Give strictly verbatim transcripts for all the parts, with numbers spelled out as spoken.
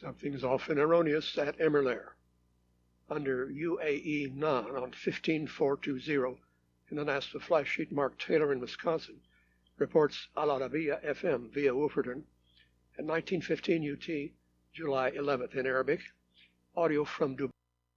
Something's often erroneous at Emmerlair. Under U A E none on fifteen four twenty in the NASA flash sheet, Mark Taylor in Wisconsin reports Al Arabiya F M via Wolferton at nineteen fifteen U T, July eleventh in Arabic. Audio from Dubai.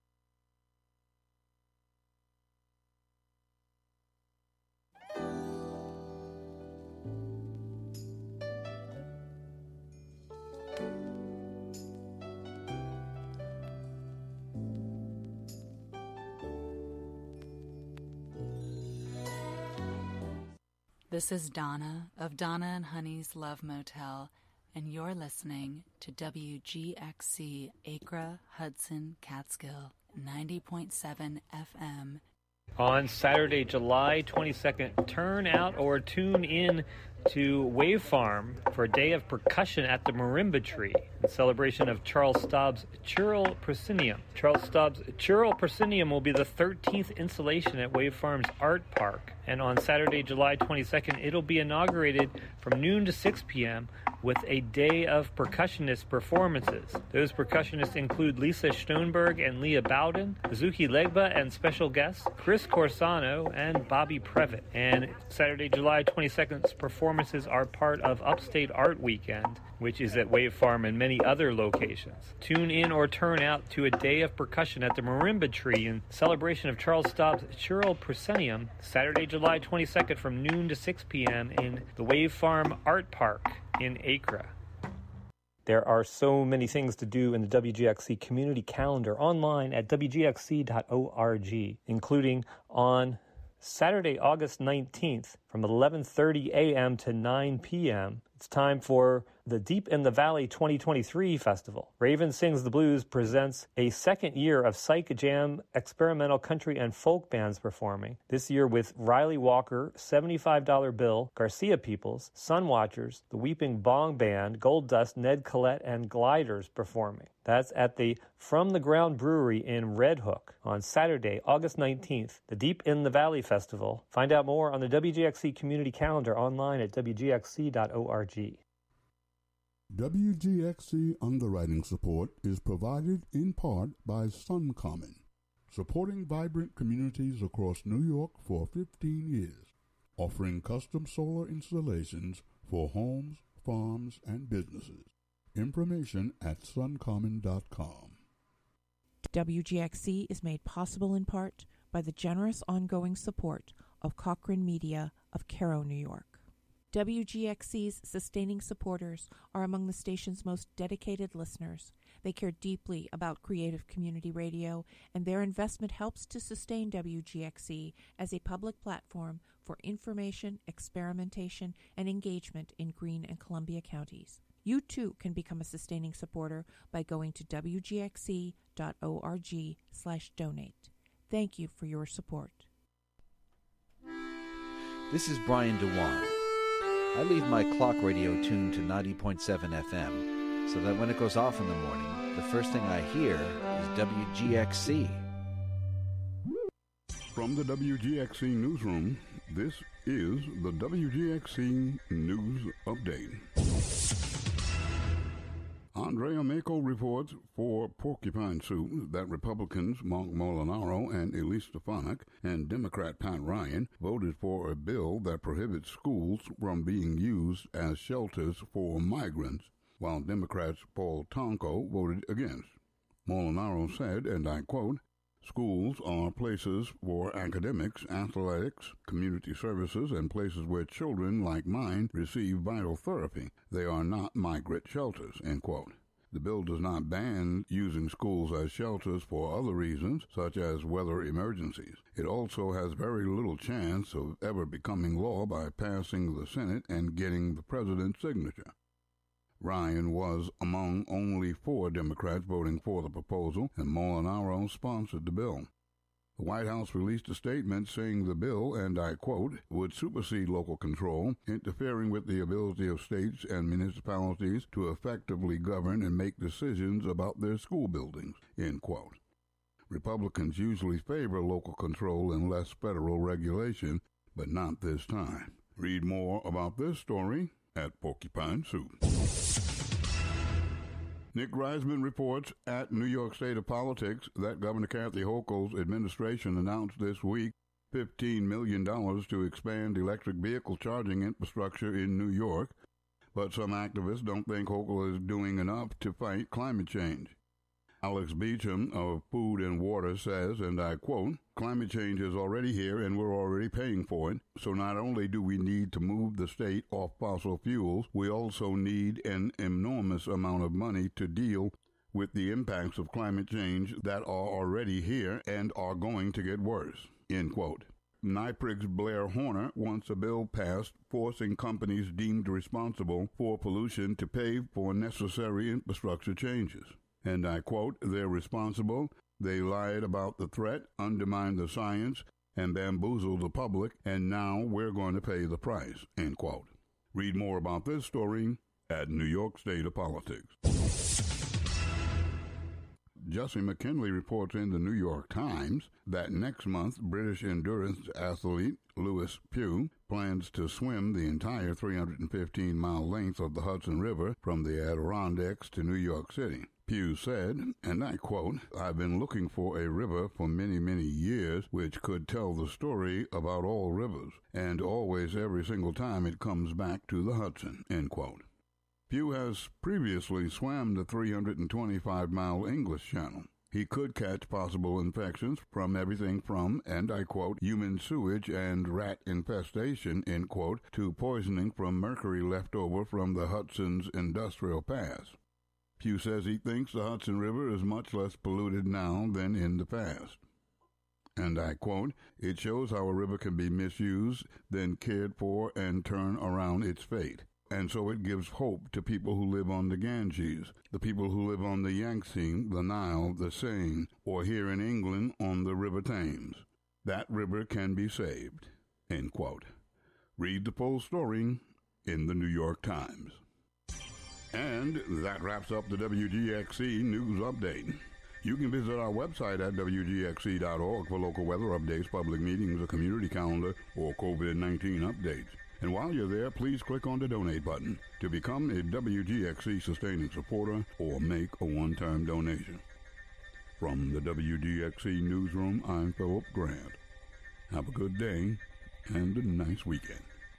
This is Donna of Donna and Honey's Love Motel, and you're listening to W G X C Acre, Hudson, Catskill, ninety point seven F M. On Saturday, July twenty-second, turn out or tune in to Wave Farm for a day of percussion at the Marimba Tree in celebration of Charles Staub's Churl Proscenium. Charles Staub's Churl Proscenium will be the thirteenth installation at Wave Farm's Art Park. And on Saturday, July twenty-second, it'll be inaugurated from noon to six p.m. with a day of percussionist performances. Those percussionists include Lisa Stoneberg and Leah Bowden, Kazuki Legba and special guests Chris Corsano and Bobby Previtt. And Saturday, July twenty-second's performances are part of Upstate Art Weekend, which is at Wave Farm and many other locations. Tune in or turn out to a day of percussion at the Marimba Tree in celebration of Charles Staub's Churl Proscenium, Saturday, July twenty-second from noon to six p.m. in the Wave Farm Art Park in Acre. There are so many things to do in the W G X C community calendar online at w g x c dot org, including on Saturday, August nineteenth from eleven thirty a.m. to nine p.m. It's time for the Deep in the Valley twenty twenty-three Festival. Raven Sings the Blues presents a second year of Psych Jam experimental country and folk bands performing, this year with Riley Walker, seventy-five dollar Bill, Garcia Peoples, Sun Watchers, the Weeping Bong Band, Gold Dust, Ned Collette, and Gliders performing. That's at the From the Ground Brewery in Red Hook on Saturday, August nineteenth, the Deep in the Valley Festival. Find out more on the W G X C community calendar online at w g x c dot org. W G X C underwriting support is provided in part by SunCommon, supporting vibrant communities across New York for fifteen years, offering custom solar installations for homes, farms, and businesses. Information at sun common dot com. W G X C is made possible in part by the generous ongoing support of Cochrane Media of Cairo, New York. W G X C's sustaining supporters are among the station's most dedicated listeners. They care deeply about creative community radio, and their investment helps to sustain W G X C as a public platform for information, experimentation, and engagement in Greene and Columbia counties. You too can become a sustaining supporter by going to w g x c dot org slash donate. Thank you for your support. This is Brian DeWan. I leave my clock radio tuned to ninety point seven F M so that when it goes off in the morning, the first thing I hear is W G X C. From the W G X C newsroom, this is the W G X C News Update. Andrea Mako reports for Porcupine Soup that Republicans Mark Molinaro and Elise Stefanik and Democrat Pat Ryan voted for a bill that prohibits schools from being used as shelters for migrants, while Democrats Paul Tonko voted against. Molinaro said, and I quote, "Schools are places for academics, athletics, community services, and places where children like mine receive vital therapy. They are not migrant shelters," end quote. The bill does not ban using schools as shelters for other reasons, such as weather emergencies. It also has very little chance of ever becoming law by passing the Senate and getting the president's signature. Ryan was among only four Democrats voting for the proposal, and Molinaro sponsored the bill. The White House released a statement saying the bill, and I quote, would supersede local control, interfering with the ability of states and municipalities to effectively govern and make decisions about their school buildings, end quote. Republicans usually favor local control and less federal regulation, but not this time. Read more about this story at Porcupine Soup. Nick Reisman reports at New York State of Politics that Governor Kathy Hochul's administration announced this week fifteen million dollars to expand electric vehicle charging infrastructure in New York, but some activists don't think Hochul is doing enough to fight climate change. Alex Beecham of Food and Water says, and I quote, "Climate change is already here and we're already paying for it. So not only do we need to move the state off fossil fuels, we also need an enormous amount of money to deal with the impacts of climate change that are already here and are going to get worse." End quote. NYPRIG's Blair Horner wants a bill passed forcing companies deemed responsible for pollution to pay for necessary infrastructure changes. And I quote, "They're responsible, they lied about the threat, undermined the science, and bamboozled the public, and now we're going to pay the price." End quote. Read more about this story at New York State of Politics. Jesse McKinley reports in the New York Times that next month British endurance athlete Lewis Pugh plans to swim the entire three hundred fifteen mile length of the Hudson River from the Adirondacks to New York City. Pugh said, and I quote, "I've been looking for a river for many, many years which could tell the story about all rivers, and always every single time it comes back to the Hudson." End quote. Pugh has previously swam the three hundred twenty-five mile English Channel. He could catch possible infections from everything from, and I quote, "human sewage and rat infestation," end quote, to poisoning from mercury left over from the Hudson's industrial pass. Pugh says he thinks the Hudson River is much less polluted now than in the past. And I quote, "It shows how a river can be misused, then cared for, and turn around its fate. And so it gives hope to people who live on the Ganges, the people who live on the Yangtze, the Nile, the Seine, or here in England on the River Thames. That river can be saved." End quote. Read the full story in the New York Times. And that wraps up the W G X C News Update. You can visit our website at W G X C dot org for local weather updates, public meetings, a community calendar, or COVID nineteen updates. And while you're there, please click on the donate button to become a W G X C sustaining supporter or make a one-time donation. From the W G X C Newsroom, I'm Philip Grant. Have a good day and a nice weekend.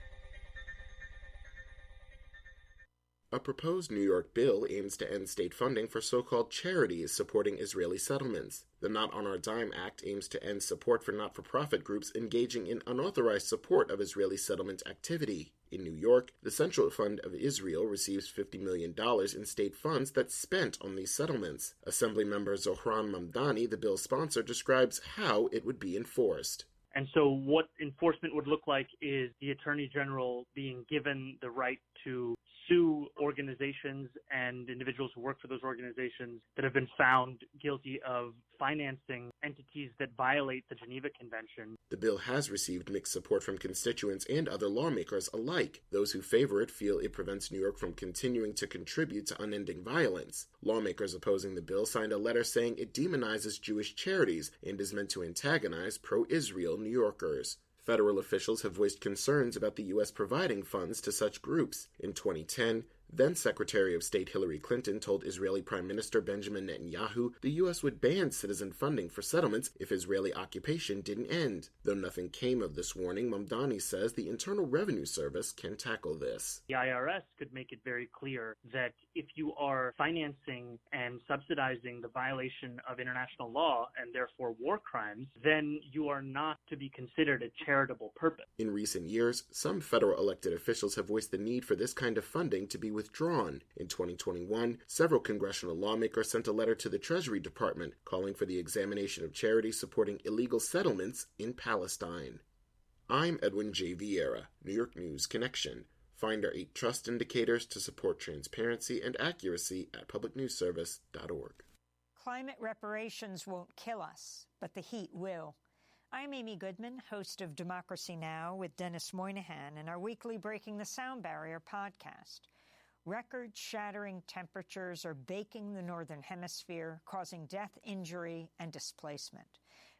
A proposed New York bill aims to end state funding for so-called charities supporting Israeli settlements. The Not on Our Dime Act aims to end support for not-for-profit groups engaging in unauthorized support of Israeli settlement activity. In New York, the Central Fund of Israel receives fifty million dollars in state funds that's spent on these settlements. Assemblymember Zohran Mamdani, the bill's sponsor, describes how it would be enforced. And so what enforcement would look like is the Attorney General being given the right to sue organizations and individuals who work for those organizations that have been found guilty of financing entities that violate the Geneva Convention. The bill has received mixed support from constituents and other lawmakers alike. Those who favor it feel it prevents New York from continuing to contribute to unending violence. Lawmakers opposing the bill signed a letter saying it demonizes Jewish charities and is meant to antagonize pro-Israel New Yorkers. Federal officials have voiced concerns about the U S providing funds to such groups. In twenty ten, then-Secretary of State Hillary Clinton told Israeli Prime Minister Benjamin Netanyahu the U S would ban citizen funding for settlements if Israeli occupation didn't end. Though nothing came of this warning, Mamdani says the Internal Revenue Service can tackle this. The I R S could make it very clear that if you are financing and subsidizing the violation of international law and therefore war crimes, then you are not to be considered a charitable purpose. In recent years, some federal elected officials have voiced the need for this kind of funding to be withdrawn. In twenty twenty-one, several congressional lawmakers sent a letter to the Treasury Department calling for the examination of charities supporting illegal settlements in Palestine. I'm Edwin J. Vieira, New York News Connection. Find our eight trust indicators to support transparency and accuracy at public news service dot org. Climate reparations won't kill us, but the heat will. I'm Amy Goodman, host of Democracy Now! With Dennis Moynihan and our weekly Breaking the Sound Barrier podcast. Record-shattering temperatures are baking the Northern Hemisphere, causing death, injury, and displacement.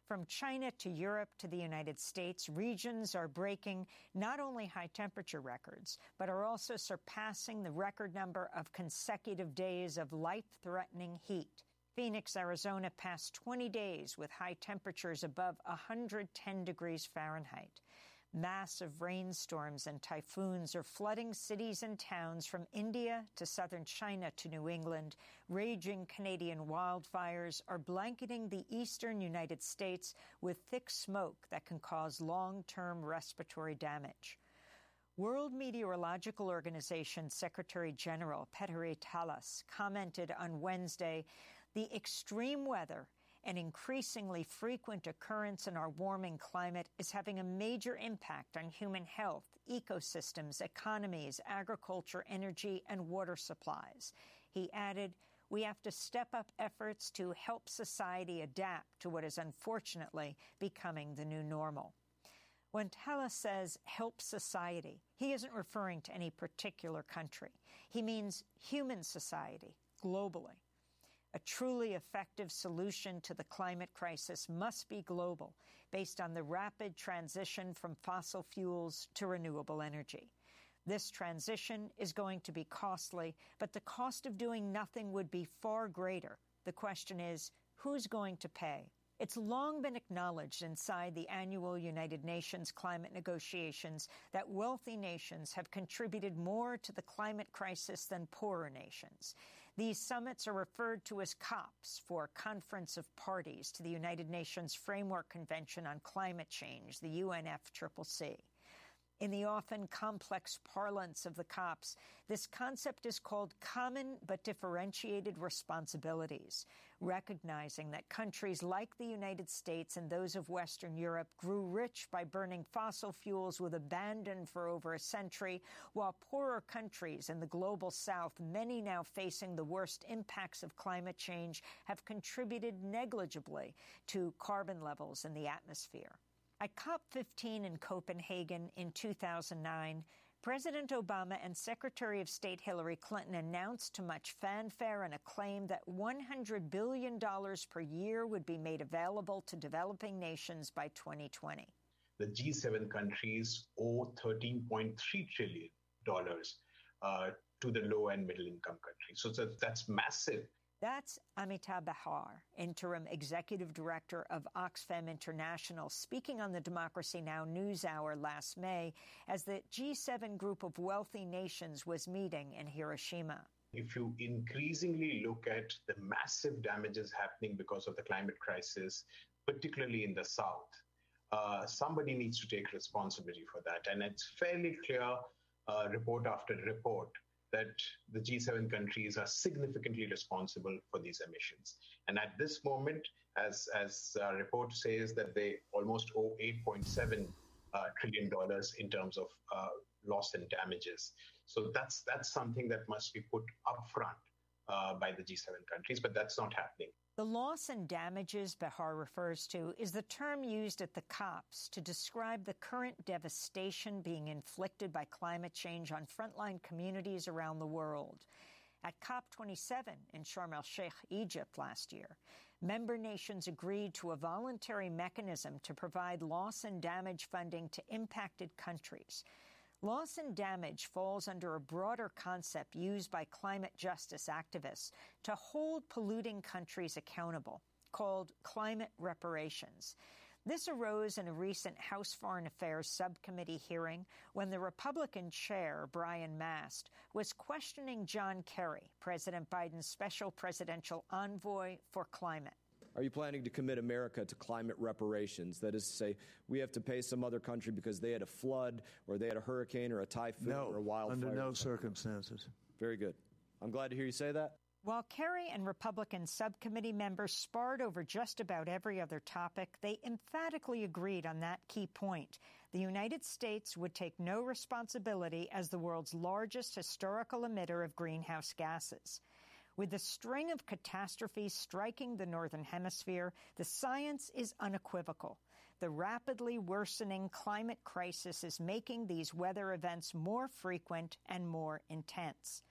From China to Europe to the United States, regions are breaking not only high temperature records, but are also surpassing the record number of consecutive days of life-threatening heat. Phoenix, Arizona passed twenty days with high temperatures above one hundred ten degrees Fahrenheit. Massive rainstorms and typhoons are flooding cities and towns from India to southern China to New England. Raging Canadian wildfires are blanketing the eastern United States with thick smoke that can cause long-term respiratory damage. World Meteorological Organization Secretary General Petteri Talas commented on Wednesday, "The extreme weather an increasingly frequent occurrence in our warming climate is having a major impact on human health, ecosystems, economies, agriculture, energy, and water supplies." He added, "We have to step up efforts to help society adapt to what is unfortunately becoming the new normal." When Talas says help society, he isn't referring to any particular country. He means human society, globally. A truly effective solution to the climate crisis must be global, based on the rapid transition from fossil fuels to renewable energy. This transition is going to be costly, but the cost of doing nothing would be far greater. The question is, who's going to pay? It's long been acknowledged inside the annual United Nations climate negotiations that wealthy nations have contributed more to the climate crisis than poorer nations. These summits are referred to as COPs, for Conference of Parties to the United Nations Framework Convention on Climate Change, the U N F C C C. In the often complex parlance of the COPs, this concept is called common but differentiated responsibilities, recognizing that countries like the United States and those of Western Europe grew rich by burning fossil fuels with abandon for over a century, while poorer countries in the global south, many now facing the worst impacts of climate change, have contributed negligibly to carbon levels in the atmosphere. At COP fifteen in Copenhagen in two thousand nine, President Obama and Secretary of State Hillary Clinton announced to much fanfare and acclaim that one hundred billion dollars per year would be made available to developing nations by twenty twenty. The G seven countries owe thirteen point three trillion dollars uh, to the low and middle income countries. So that's, that's massive. That's Amita Bahar, Interim Executive Director of Oxfam International, speaking on the Democracy Now! NewsHour last May as the G seven group of wealthy nations was meeting in Hiroshima. If you increasingly look at the massive damages happening because of the climate crisis, particularly in the South, uh, somebody needs to take responsibility for that. And it's fairly clear, uh, report after report, that the G seven countries are significantly responsible for these emissions. And at this moment, as, as a report says, that they almost owe eight point seven uh, trillion dollars in terms of uh, loss and damages. So that's, that's something that must be put up front uh, by the G seven countries, but that's not happening. The loss and damages Bahar refers to is the term used at the COPs to describe the current devastation being inflicted by climate change on frontline communities around the world. At COP twenty-seven in Sharm el-Sheikh, Egypt last year, member nations agreed to a voluntary mechanism to provide loss and damage funding to impacted countries. Loss and damage falls under a broader concept used by climate justice activists to hold polluting countries accountable, called climate reparations. This arose in a recent House Foreign Affairs Subcommittee hearing when the Republican chair, Brian Mast, was questioning John Kerry, President Biden's special presidential envoy for climate. Are you planning to commit America to climate reparations? That is to say, we have to pay some other country because they had a flood or they had a hurricane or a typhoon no, or a wildfire? Under no circumstances. Very good. I'm glad to hear you say that. While Kerry and Republican subcommittee members sparred over just about every other topic, they emphatically agreed on that key point. The United States would take no responsibility as the world's largest historical emitter of greenhouse gases. With the string of catastrophes striking the Northern Hemisphere, the science is unequivocal. The rapidly worsening climate crisis is making these weather events more frequent and more intense.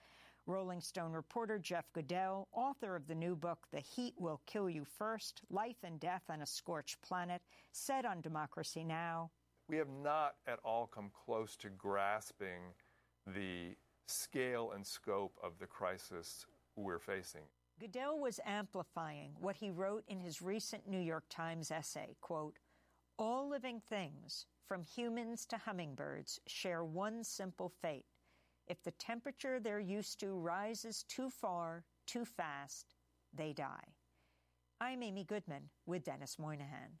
Rolling Stone reporter Jeff Goodell, author of the new book, The Heat Will Kill You First, Life and Death on a Scorched Planet, said on Democracy Now! We have not at all come close to grasping the scale and scope of the crisis we're facing. Goodell was amplifying what he wrote in his recent New York Times essay, quote, "All living things, from humans to hummingbirds, share one simple fate. If the temperature they're used to rises too far, too fast, they die." I'm Amy Goodman with Dennis Moynihan.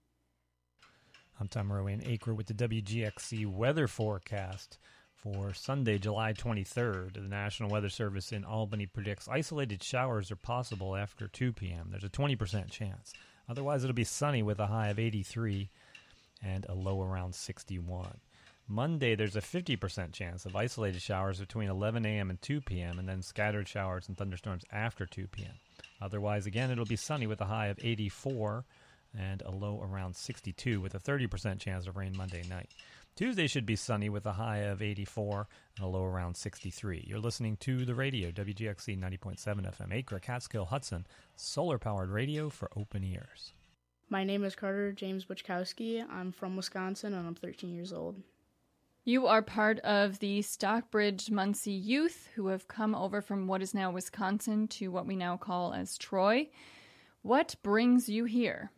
I'm Tom Rowe in Acre with the W G X C weather forecast for Sunday, July twenty-third. The National Weather Service in Albany predicts isolated showers are possible after two p.m. There's a twenty percent chance. Otherwise, it'll be sunny with a high of eighty-three and a low around sixty-one. Monday, there's a fifty percent chance of isolated showers between eleven a.m. and two p.m. and then scattered showers and thunderstorms after two p.m. Otherwise, again, it'll be sunny with a high of eighty-four and a low around sixty-two with a thirty percent chance of rain Monday night. Tuesday should be sunny with a high of eighty-four and a low around sixty-three. You're listening to the radio, W G X C ninety point seven F M, Acre, Catskill, Hudson, solar-powered radio for open ears. My name is Carter James Buchkowski. I'm from Wisconsin, and I'm thirteen years old. You are part of the Stockbridge Muncie youth who have come over from what is now Wisconsin to what we now call as Troy. What brings you here?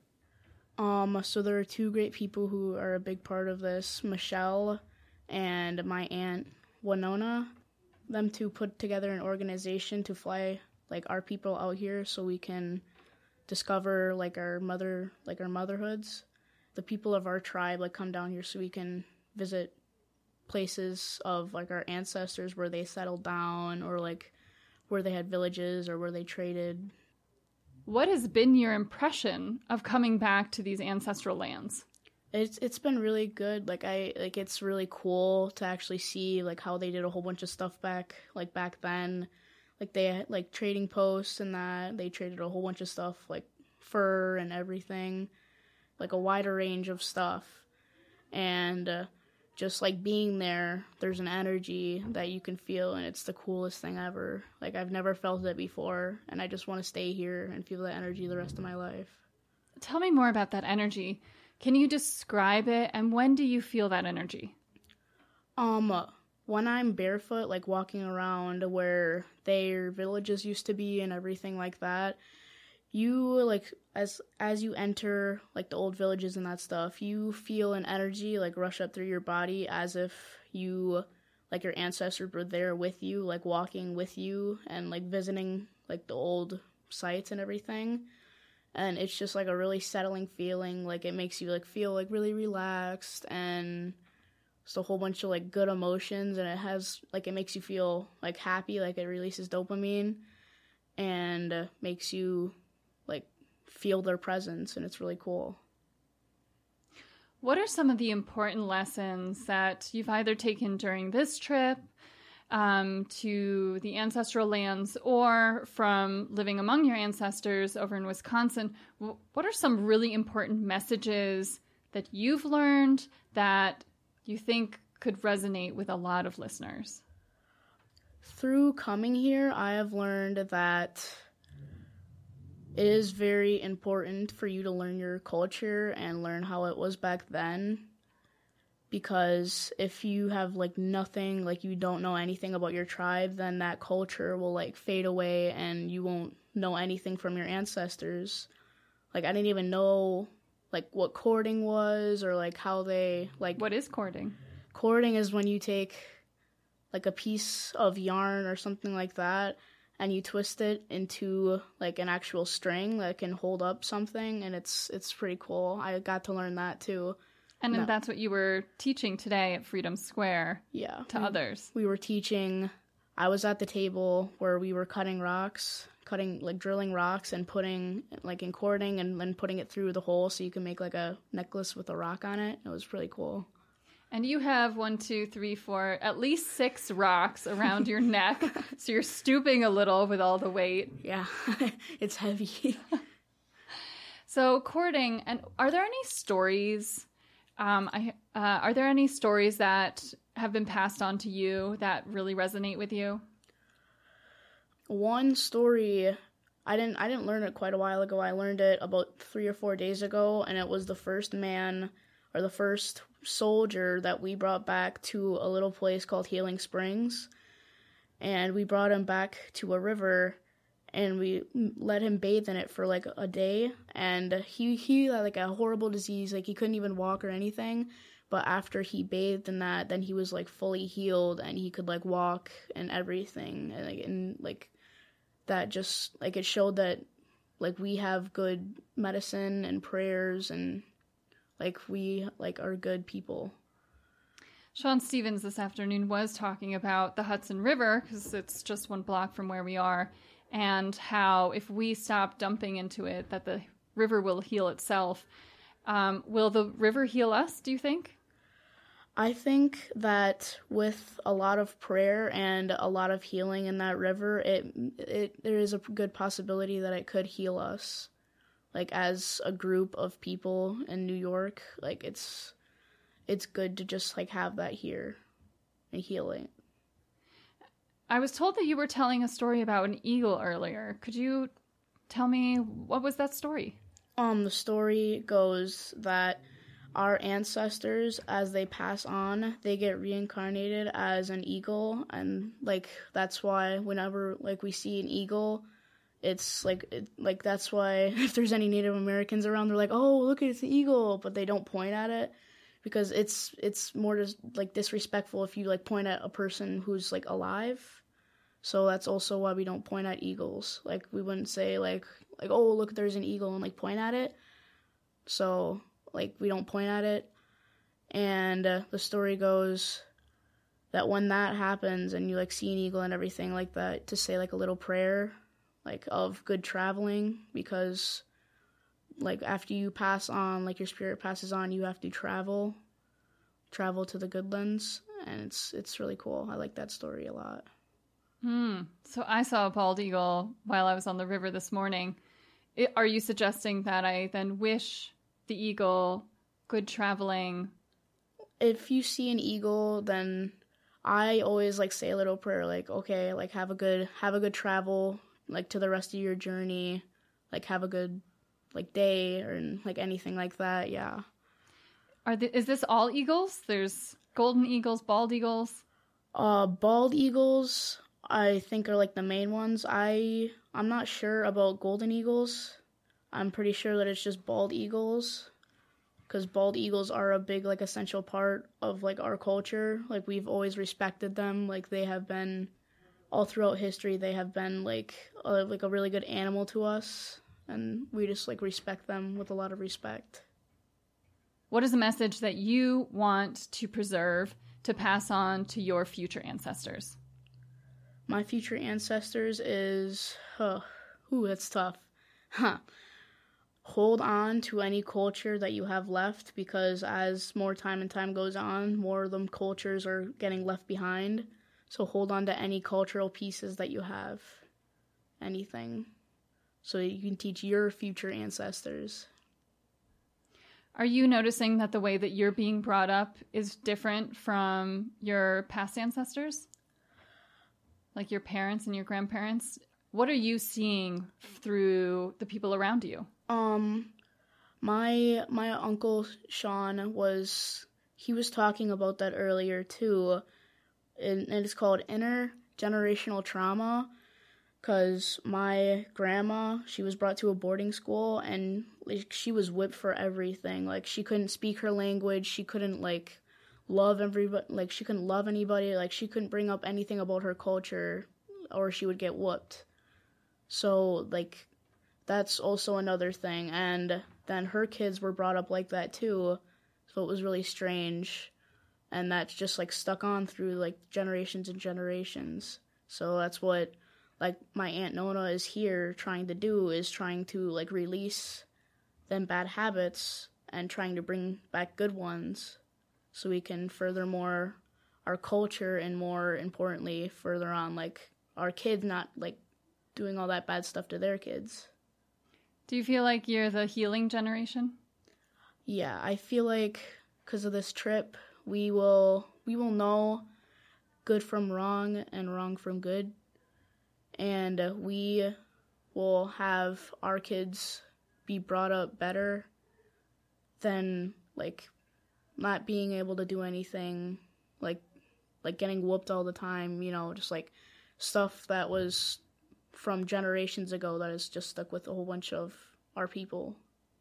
Um, so there are two great people who are a big part of this, Michelle and my aunt Winona. Them two put together an organization to fly like our people out here so we can discover like our mother, like our motherhoods. The people of our tribe like come down here so we can visit places of like our ancestors where they settled down or like where they had villages or where they traded. What has been your impression of coming back to these ancestral lands? It's it's been really good. Like I like it's really cool to actually see like how they did a whole bunch of stuff back like back then. Like they had like trading posts and that they traded a whole bunch of stuff like fur and everything, like a wider range of stuff. And uh, just like being there, there's an energy that you can feel, and it's the coolest thing ever. Like I've never felt it before, and I just want to stay here and feel that energy the rest of my life. Tell me more about that energy. Can you describe it, and when do you feel that energy? Um, when I'm barefoot, like walking around where their villages used to be and everything like that, you like as as you enter like the old villages and that stuff, you feel an energy like rush up through your body as if you like your ancestors were there with you, like walking with you and like visiting like the old sites and everything. And it's just like a really settling feeling. Like it makes you like feel like really relaxed, and it's a whole bunch of like good emotions, and it has like it makes you feel like happy, like it releases dopamine and uh, makes you like feel their presence, and it's really cool. What are some of the important lessons that you've either taken during this trip um, to the ancestral lands or from living among your ancestors over in Wisconsin? What are some really important messages that you've learned that you think could resonate with a lot of listeners? Through coming here, I have learned that it is very important for you to learn your culture and learn how it was back then, because if you have like nothing, like you don't know anything about your tribe, then that culture will like fade away and you won't know anything from your ancestors. Like I didn't even know like what courting was or like how they like. What is courting? Courting is when you take like a piece of yarn or something like that and you twist it into like an actual string that can hold up something, and it's it's pretty cool. I got to learn that too. And no. that's what you were teaching today at Freedom Square. Yeah. To we, others. We were teaching, I was at the table where we were cutting rocks, cutting like drilling rocks and putting like in cording and then putting it through the hole so you can make like a necklace with a rock on it. It was really cool. And you have one, two, three, four, at least six rocks around your neck. So you're stooping a little with all the weight. Yeah, it's heavy. So courting, and are there any stories, um, I, uh, are there any stories that have been passed on to you that really resonate with you? one story, I didn't I didn't learn it quite a while ago. I learned it about three or four days ago, and it was the first man or the first soldier that we brought back to a little place called Healing Springs. And we brought him back to a river, and we let him bathe in it for like a day. And he, he had like a horrible disease, like he couldn't even walk or anything. But after he bathed in that, then he was like fully healed, and he could like walk and everything. And like, and, like that just like it showed that like we have good medicine and prayers, and like we like are good people. Sean Stevens this afternoon was talking about the Hudson River, because it's just one block from where we are, and how if we stop dumping into it, that the river will heal itself. Um, will the river heal us, do you think? I think that with a lot of prayer and a lot of healing in that river, it it there is a good possibility that it could heal us. Like as a group of people in New York, like it's it's good to just like have that here and heal it. I was told that you were telling a story about an eagle earlier. Could you tell me, what was that story? Um, the story goes that our ancestors, as they pass on, they get reincarnated as an eagle, and like that's why whenever like we see an eagle, it's like it, like that's why if there's any Native Americans around, they're like, oh, look, it's an eagle, but they don't point at it. Because it's it's more just like disrespectful if you like point at a person who's like alive. So that's also why we don't point at eagles. Like we wouldn't say like like oh look, there's an eagle, and like point at it. So like we don't point at it. And uh, the story goes that when that happens and you like see an eagle and everything like that, to say like a little prayer like of good traveling, because like after you pass on, like your spirit passes on, you have to travel, travel to the good lands, and it's it's really cool. I like that story a lot. Hmm. So I saw a bald eagle while I was on the river this morning. It, are you suggesting that I then wish the eagle good traveling? If you see an eagle, then I always like say a little prayer, like okay, like have a good have a good travel, like to the rest of your journey, like have a good like day or like anything like that. Yeah. Are the, is this all eagles? There's golden eagles, bald eagles. Uh, bald eagles, I think, are like the main ones. I I'm not sure about golden eagles. I'm pretty sure that it's just bald eagles, because bald eagles are a big like essential part of like our culture. Like we've always respected them. Like they have been all throughout history. They have been like a, like a really good animal to us. And we just, like, respect them with a lot of respect. What is a message that you want to preserve to pass on to your future ancestors? My future ancestors is... Oh, ooh, that's tough. Huh. Hold on to any culture that you have left, because as more time and time goes on, more of them cultures are getting left behind. So hold on to any cultural pieces that you have. Anything. So you can teach your future ancestors. Are you noticing that the way that you're being brought up is different from your past ancestors? Like your parents and your grandparents? What are you seeing through the people around you? Um, my my uncle Sean was, he was talking about that earlier too. And, and it's called intergenerational trauma. Because my grandma, she was brought to a boarding school, and like, she was whipped for everything. Like, she couldn't speak her language. She couldn't, like, love everybody. Like, she couldn't love anybody. Like, she couldn't bring up anything about her culture, or she would get whooped. So, like, that's also another thing. And then her kids were brought up like that, too. So it was really strange. And that's just, like, stuck on through, like, generations and generations. So that's what... like my Aunt Nona is here trying to do, is trying to like release them bad habits and trying to bring back good ones, so we can furthermore our culture, and more importantly further on like our kids not like doing all that bad stuff to their kids. Do you feel like you're the healing generation? Yeah, I feel like because of this trip we will we will know good from wrong and wrong from good. and uh, we will have our kids be brought up better than, like, not being able to do anything, like, like getting whooped all the time, you know, just, like, stuff that was from generations ago that is just stuck with a whole bunch of our people.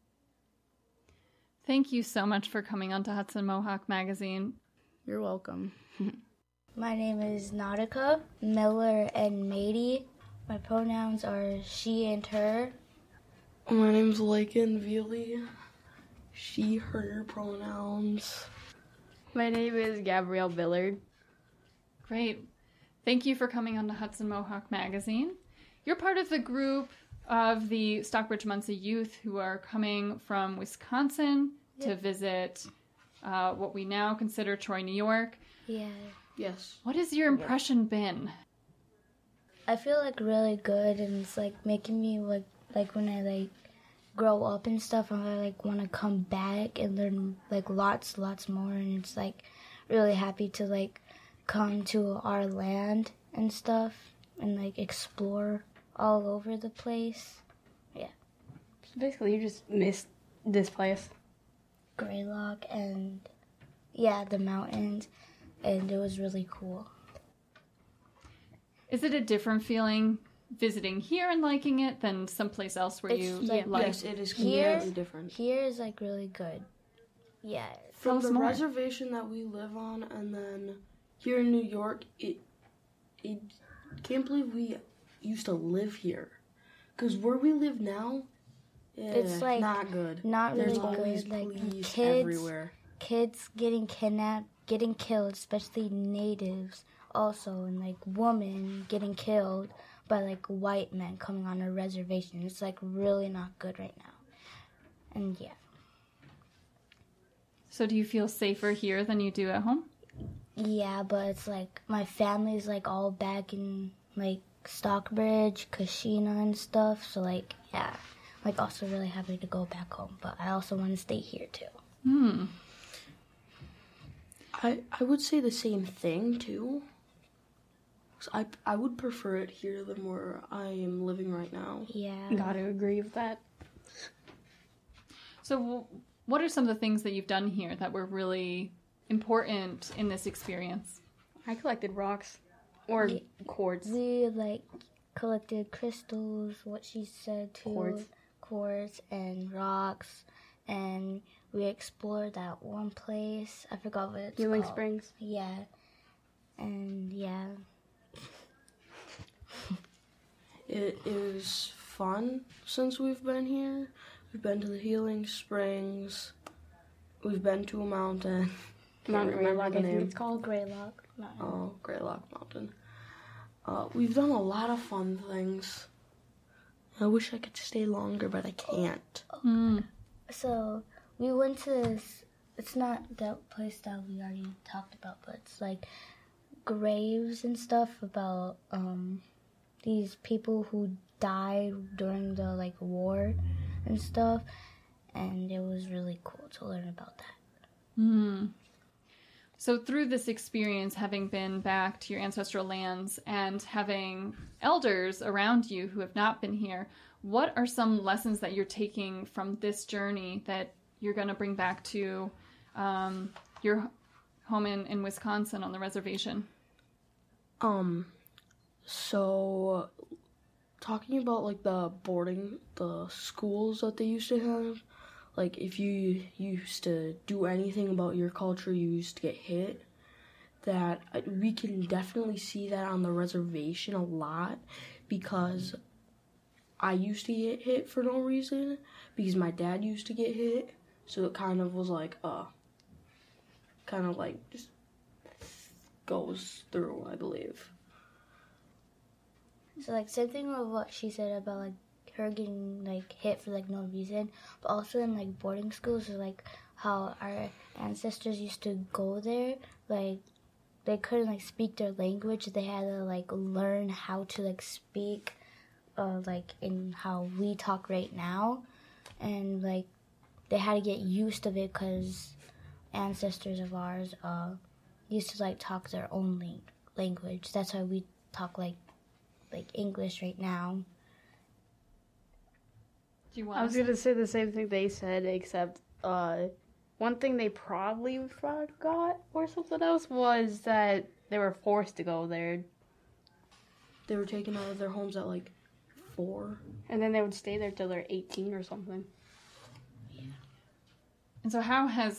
Thank you so much for coming on to Hudson Mohawk Magazine. You're welcome. My name is Nautica Miller and Mady. My pronouns are she and her. My name's Lakin Veely. She, her pronouns. My name is Gabrielle Billard. Great. Thank you for coming on to Hudson Mohawk Magazine. You're part of the group of the Stockbridge Muncie youth who are coming from Wisconsin to visit uh, what we now consider Troy, New York. Yeah. Yes. What has your impression been? I feel like really good, and it's like making me like like when I like grow up and stuff, and I like want to come back and learn like lots, lots more, and it's like really happy to like come to our land and stuff and like explore all over the place. Yeah. So basically, you just missed this place. Greylock and yeah, the mountains, and it was really cool. Is it a different feeling visiting here and liking it than someplace else where It's you like, like? Yes, it is Here, completely different. Here is like really good. Yeah. From Tell us the more. reservation that we live on, and then here in New York, it it can't believe we used to live here. Because where we live now, yeah, It's like not good. Not There's really always good. Like police kids, everywhere. kids getting kidnapped, getting killed, especially natives. Also, and like women getting killed by like white men coming on a reservation. It's like really not good right now. And yeah. So do you feel safer here than you do at home? Yeah, but it's like my family's like all back in like Stockbridge, Kashina and stuff. So like yeah, like also really happy to go back home. But I also want to stay here too. Hmm. I I would say the same thing too. 'Cause I I would prefer it here than where I am living right now. Yeah. Gotta agree with that. So w- what are some of the things that you've done here that were really important in this experience? I collected rocks or Yeah. quartz. We like collected crystals, what she said too, Quartz. quartz and rocks, and we explored that one place. I forgot what it's Healing called. Springs. Yeah, and yeah. It is fun since we've been here. We've been to the Healing Springs. We've been to a mountain. Mount Can't remember Greylock, the I think name. it's called. Greylock Mountain. Oh, Greylock Mountain. Uh, we've done a lot of fun things. I wish I could stay longer, but I can't. Mm. So we went to this. It's not that place that we already talked about, but it's like graves and stuff about um these people who died during the like war and stuff, and it was really cool to learn about that. Mm. So through this experience, having been back to your ancestral lands and having elders around you who have not been here, what are some lessons that you're taking from this journey that you're going to bring back to um, your home in, in Wisconsin on the reservation? Um, so talking about like the boarding, the schools that they used to have, like if you used to do anything about your culture, you used to get hit. That we can definitely see that on the reservation a lot, because I used to get hit for no reason because my dad used to get hit. So it kind of was like, uh, kind of like just goes through, I believe. So like same thing with what she said about like her getting like hit for like no reason, but also in like boarding schools, or like how our ancestors used to go there, like they couldn't like speak their language, they had to like learn how to like speak uh, like in how we talk right now, and like they had to get used to it because ancestors of ours uh used to like talk their own lang- language. That's why we talk like like English right now. Do you want I was to gonna say the same thing they said, except uh, one thing they probably forgot or something else was that they were forced to go there. They were taken out of their homes at like four. And then they would stay there till they're eighteen or something. And so how has